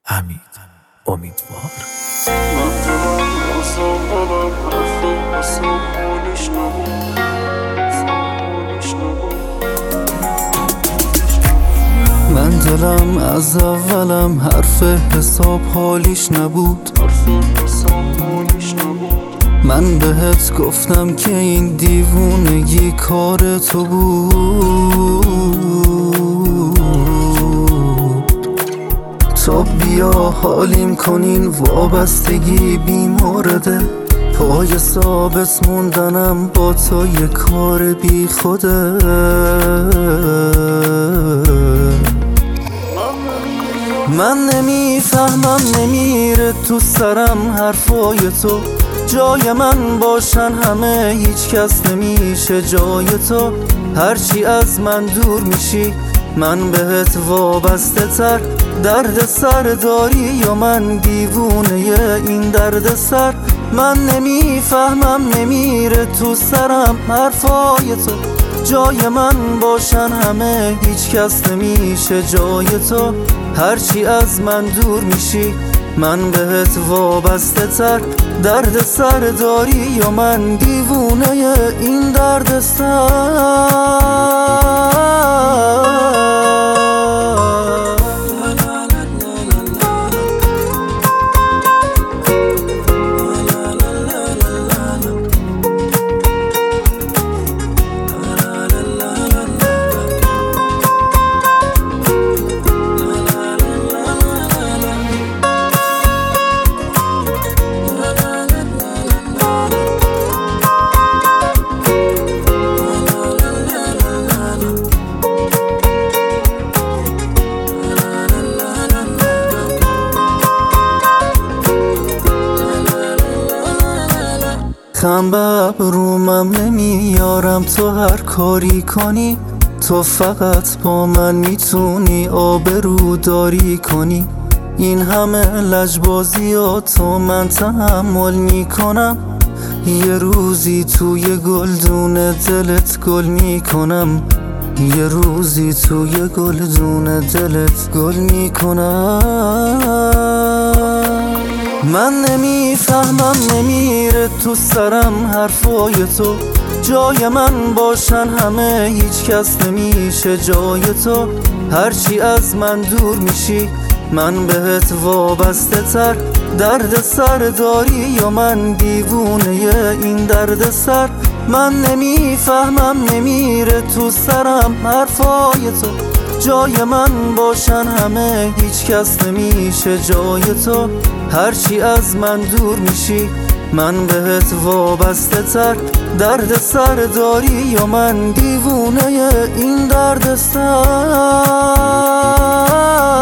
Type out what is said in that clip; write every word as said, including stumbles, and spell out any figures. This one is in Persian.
حمید امیدوار. من دلم از اولم حرف حساب حالیش نبود. من بهت گفتم که این دیوونگی کار تو بود. تو بیا حالیم کنین وابستگی بیمورده. پای ثابت موندنم با تو یه کار بی خوده. من نمیفهمم نمیره تو سرم حرفای تو. جای من باشن همه هیچ کس نمیشه جای تو. هرچی از من دور میشی من بهت وابسته تر. درد سر داری یا من دیوونه این درد سر. من نمیفهمم نمیره تو سرم حرفای تو. جای من باشن همه هیچ کس نمیشه جای تو. هرچی از من دور میشی من بهت وابسته تر. درد سر داری یا من دیوونه این درد سر. خم به ابرومم نمیارم تو هر کاری کنی. تو فقط با من میتونی آبرو داری کنی. این همه لجبازیاتو من تحمل میکنم. یه روزی توی گلدون دلت گل میکنم. یه روزی توی گلدون دلت گل میکنم. من نمیفهمم نمیره تو سرم حرفای تو. جای من باشن همه هیچ کس نمیشه جای تو. هرچی از من دور میشی من بهت وابسته تر. درد سر داری یا من دیوونه این درد سر. من نمیفهمم نمیره تو سرم حرفای تو. جای من باشن همه هیچ کس نمیشه جای تو. هرچی از من دور میشی من بهت وابسته تر. درد سر داری یا من دیوونه این درد سر.